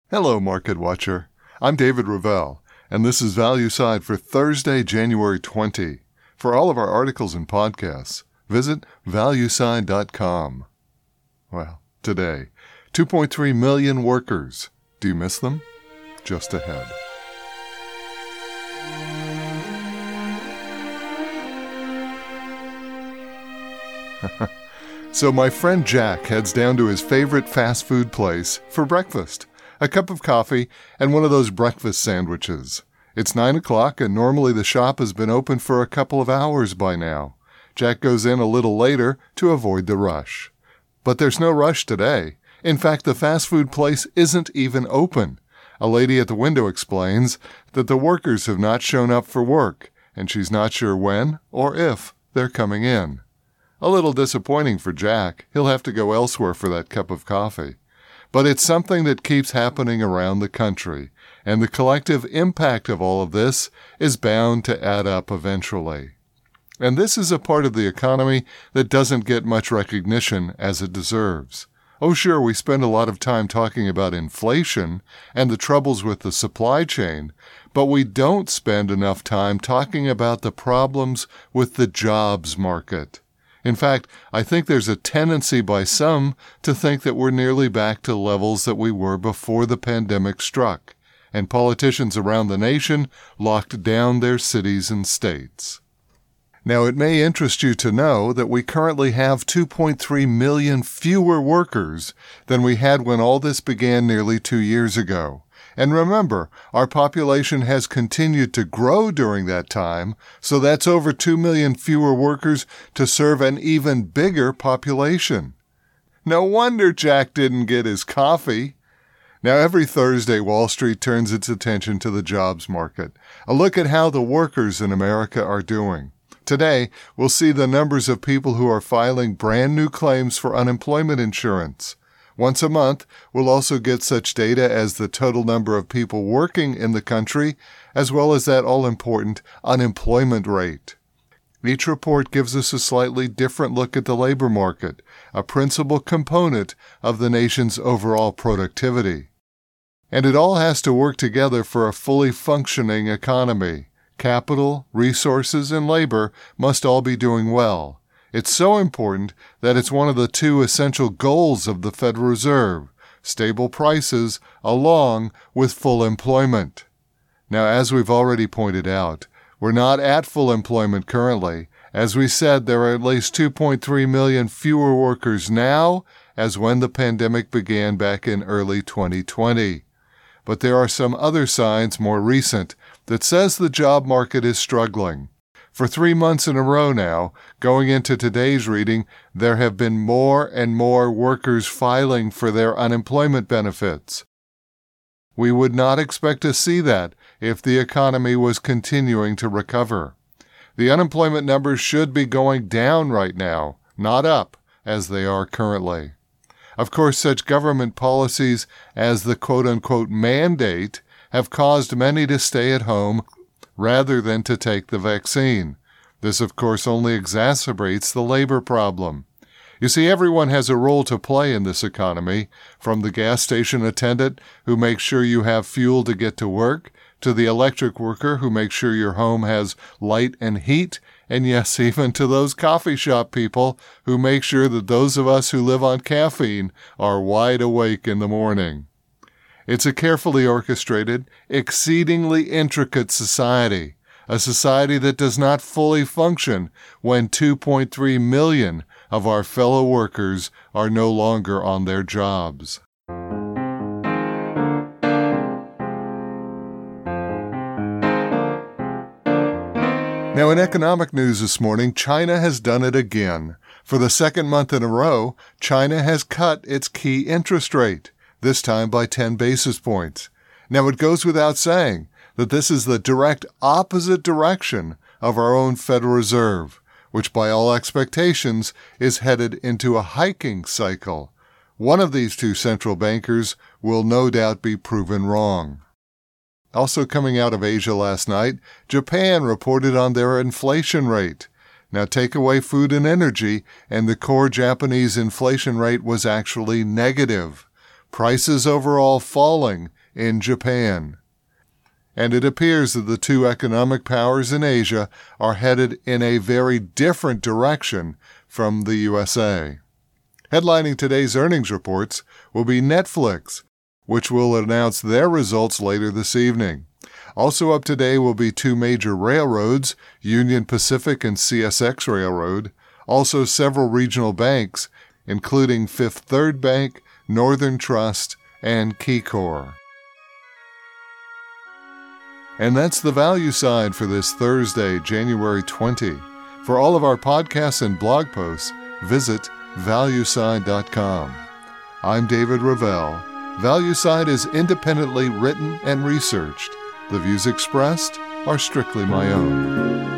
Hello, Market Watcher. I'm David Ravel, and this is ValueSide for Thursday, January 20. For all of our articles and podcasts, visit valueside.com. Well, today, 2.3 million workers. Do you miss them? Just ahead. So my friend Jack heads down to his favorite fast food place for breakfast. A cup of coffee, and one of those breakfast sandwiches. It's 9 o'clock, and normally the shop has been open for a couple of hours by now. Jack goes in a little later to avoid the rush. But there's no rush today. In fact, the fast food place isn't even open. A lady at the window explains that the workers have not shown up for work, and she's not sure when or if they're coming in. A little disappointing for Jack. He'll have to go elsewhere for that cup of coffee. But it's something that keeps happening around the country, and the collective impact of all of this is bound to add up eventually. And this is a part of the economy that doesn't get much recognition as it deserves. Oh, sure, we spend a lot of time talking about inflation and the troubles with the supply chain, but we don't spend enough time talking about the problems with the jobs market. In fact, I think there's a tendency by some to think that we're nearly back to levels that we were before the pandemic struck, and politicians around the nation locked down their cities and states. Now, it may interest you to know that we currently have 2.3 million fewer workers than we had when all this began nearly 2 years ago. And remember, our population has continued to grow during that time, so that's over 2 million fewer workers to serve an even bigger population. No wonder Jack didn't get his coffee. Now, every Thursday, Wall Street turns its attention to the jobs market. A look at how the workers in America are doing. Today, we'll see the numbers of people who are filing brand new claims for unemployment insurance. Once a month, we'll also get such data as the total number of people working in the country, as well as that all-important unemployment rate. Each report gives us a slightly different look at the labor market, a principal component of the nation's overall productivity. And it all has to work together for a fully functioning economy. Capital, resources, and labor must all be doing well. It's so important that it's one of the two essential goals of the Federal Reserve, stable prices along with full employment. Now, as we've already pointed out, we're not at full employment currently. As we said, there are at least 2.3 million fewer workers now as when the pandemic began back in early 2020. But there are some other signs more recent that says the job market is struggling. For 3 months in a row now, going into today's reading, there have been more and more workers filing for their unemployment benefits. We would not expect to see that if the economy was continuing to recover. The unemployment numbers should be going down right now, not up, as they are currently. Of course, such government policies as the quote-unquote mandate have caused many to stay at home rather than to take the vaccine. This, of course, only exacerbates the labor problem. You see, everyone has a role to play in this economy, from the gas station attendant who makes sure you have fuel to get to work, to the electric worker who makes sure your home has light and heat, and yes, even to those coffee shop people who make sure that those of us who live on caffeine are wide awake in the morning. It's a carefully orchestrated, exceedingly intricate society, a society that does not fully function when 2.3 million of our fellow workers are no longer on their jobs. Now, in economic news this morning, China has done it again. For the second month in a row, China has cut its key interest rate, this time by 10 basis points. Now, it goes without saying that this is the direct opposite direction of our own Federal Reserve, which by all expectations is headed into a hiking cycle. One of these two central bankers will no doubt be proven wrong. Also coming out of Asia last night, Japan reported on their inflation rate. Now take away food and energy, and the core Japanese inflation rate was actually negative. Prices overall falling in Japan. And it appears that the two economic powers in Asia are headed in a very different direction from the USA. Headlining today's earnings reports will be Netflix, which will announce their results later this evening. Also up today will be two major railroads, Union Pacific and CSX Railroad, also several regional banks, including Fifth Third Bank, Northern Trust, and KeyCorp. And that's the value side for this Thursday, January 20. For all of our podcasts and blog posts, visit valueside.com. I'm David Ravel. ValueSide is independently written and researched. The views expressed are strictly my own.